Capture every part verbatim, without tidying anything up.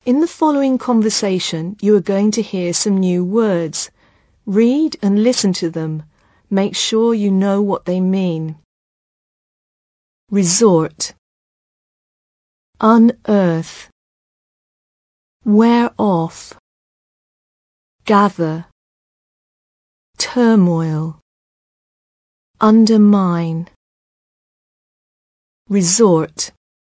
In the following conversation, you are going to hear some new words. Read and listen to them. Make sure you know what they mean. Resort. Unearth. Wear off. Gather. Turmoil. Undermine. Resort.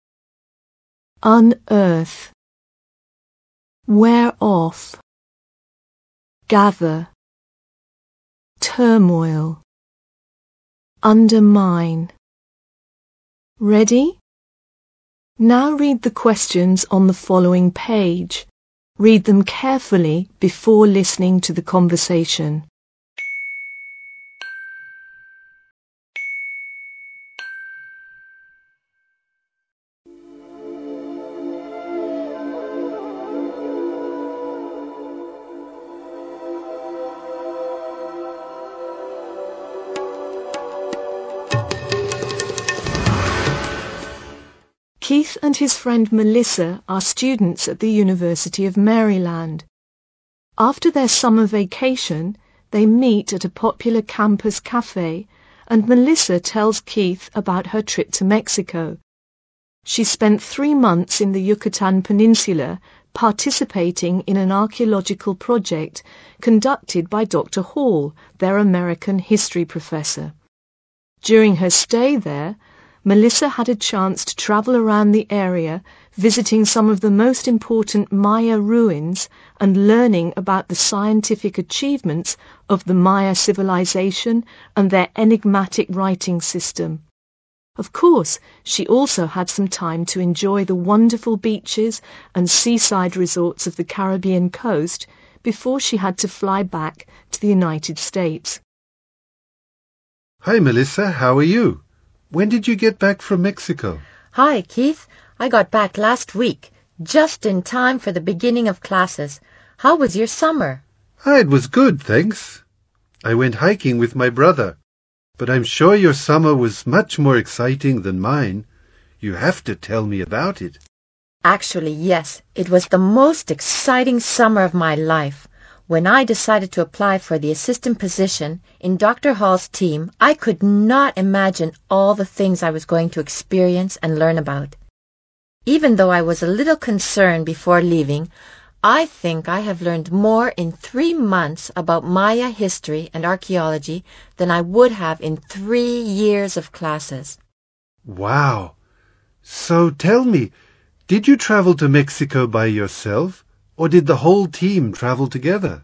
Unearth. Wear off. Gather. Turmoil. Undermine. Ready? Now read the questions on the following page. Read them carefully before listening to the conversation. Keith and his friend Melissa are students at the University of Maryland. After their summer vacation, they meet at a popular campus cafe, and Melissa tells Keith about her trip to Mexico. She spent three months in the Yucatan Peninsula participating in an archaeological project conducted by Doctor Hall, their American history professor. During her stay there, Melissa had a chance to travel around the area, visiting some of the most important Maya ruins and learning about the scientific achievements of the Maya civilization and their enigmatic writing system. Of course, she also had some time to enjoy the wonderful beaches and seaside resorts of the Caribbean coast before she had to fly back to the United States. Hi, Melissa. How are you? When did you get back from Mexico? Hi, Keith. I got back last week, just in time for the beginning of classes. How was your summer? Ah, it was good, thanks. I went hiking with my brother. But I'm sure your summer was much more exciting than mine. You have to tell me about it. Actually, yes. It was the most exciting summer of my life. When I decided to apply for the assistant position in Doctor Hall's team, I could not imagine all the things I was going to experience and learn about. Even though I was a little concerned before leaving, I think I have learned more in three months about Maya history and archaeology than I would have in three years of classes. Wow! So tell me, did you travel to Mexico by yourself? Or did the whole team travel together?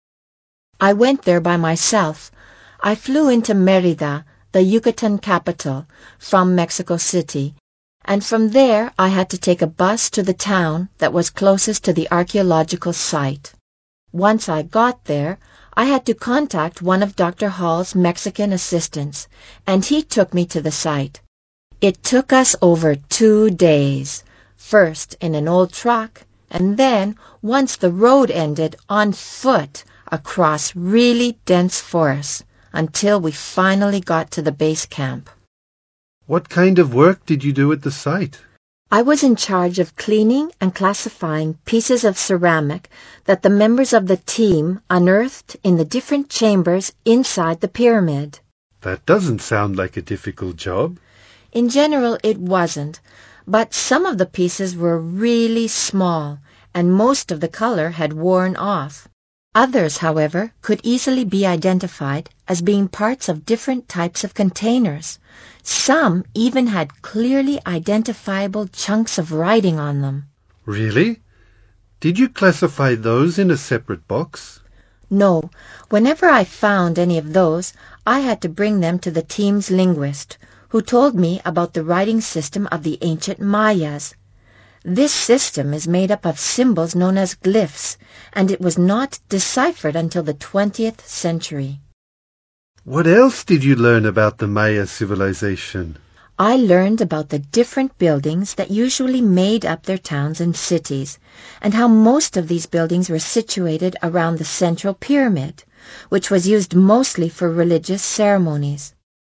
I went there by myself. I flew into Mérida, the Yucatan capital, from Mexico City, and from there I had to take a bus to the town that was closest to the archaeological site. Once I got there, I had to contact one of Doctor Hall's Mexican assistants, and he took me to the site. It took us over two days, first in an old truck, and then, once the road ended, on foot across really dense forests, until we finally got to the base camp. What kind of work did you do at the site? I was in charge of cleaning and classifying pieces of ceramic that the members of the team unearthed in the different chambers inside the pyramid. That doesn't sound like a difficult job. In general, it wasn't. But some of the pieces were really small, and most of the color had worn off. Others, however, could easily be identified as being parts of different types of containers. Some even had clearly identifiable chunks of writing on them. Really? Did you classify those in a separate box? No. Whenever I found any of those, I had to bring them to the team's linguist, who told me about the writing system of the ancient Mayas. This system is made up of symbols known as glyphs, and it was not deciphered until the twentieth century. What else did you learn about the Maya civilization? I learned about the different buildings that usually made up their towns and cities, and how most of these buildings were situated around the central pyramid, which was used mostly for religious ceremonies.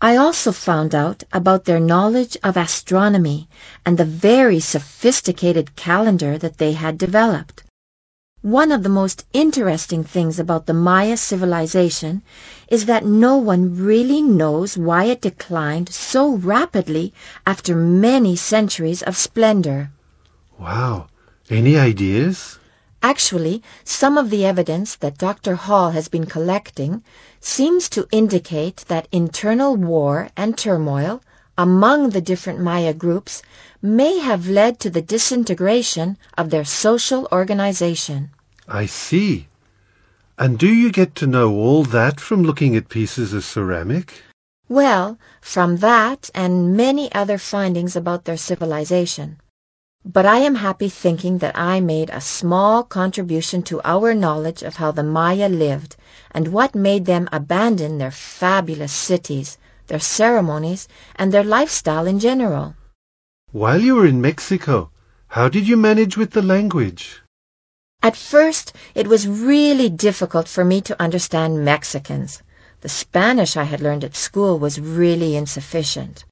I also found out about their knowledge of astronomy and the very sophisticated calendar that they had developed. One of the most interesting things about the Maya civilization is that no one really knows why it declined so rapidly after many centuries of splendor. Wow. Any ideas? Actually, some of the evidence that Doctor Hall has been collecting seems to indicate that internal war and turmoil among the different Maya groups may have led to the disintegration of their social organization. I see. And do you get to know all that from looking at pieces of ceramic? Well, from that and many other findings about their civilization. But I am happy thinking that I made a small contribution to our knowledge of how the Maya lived and what made them abandon their fabulous cities, their ceremonies, and their lifestyle in general. While you were in Mexico, how did you manage with the language? At first, it was really difficult for me to understand Mexicans. The Spanish I had learned at school was really insufficient.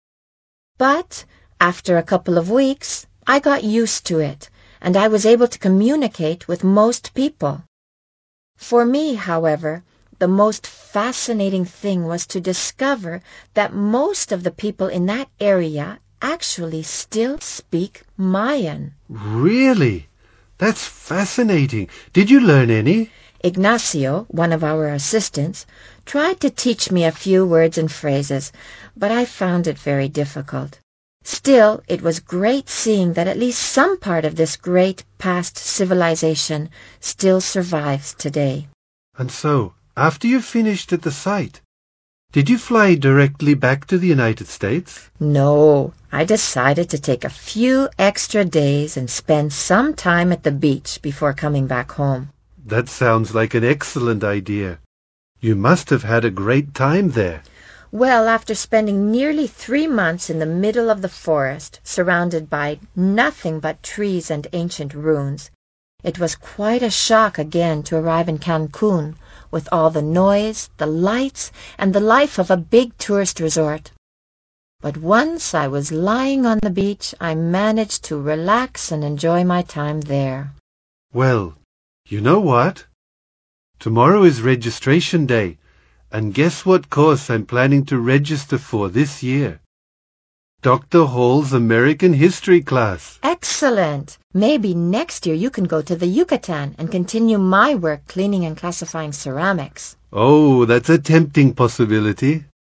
But after a couple of weeks, I got used to it, and I was able to communicate with most people. For me, however, the most fascinating thing was to discover that most of the people in that area actually still speak Mayan. Really? That's fascinating. Did you learn any? Ignacio, one of our assistants, tried to teach me a few words and phrases, but I found it very difficult. Still, it was great seeing that at least some part of this great past civilization still survives today. And so, after you finished at the site, did you fly directly back to the United States? No, I decided to take a few extra days and spend some time at the beach before coming back home. That sounds like an excellent idea. You must have had a great time there. Well, after spending nearly three months in the middle of the forest, surrounded by nothing but trees and ancient ruins, it was quite a shock again to arrive in Cancun with all the noise, the lights, and the life of a big tourist resort. But once I was lying on the beach, I managed to relax and enjoy my time there. Well, you know what? Tomorrow is registration day, and guess what course I'm planning to register for this year? Doctor Hall's American History class. Excellent! Maybe next year you can go to the Yucatan and continue my work cleaning and classifying ceramics. Oh, that's a tempting possibility.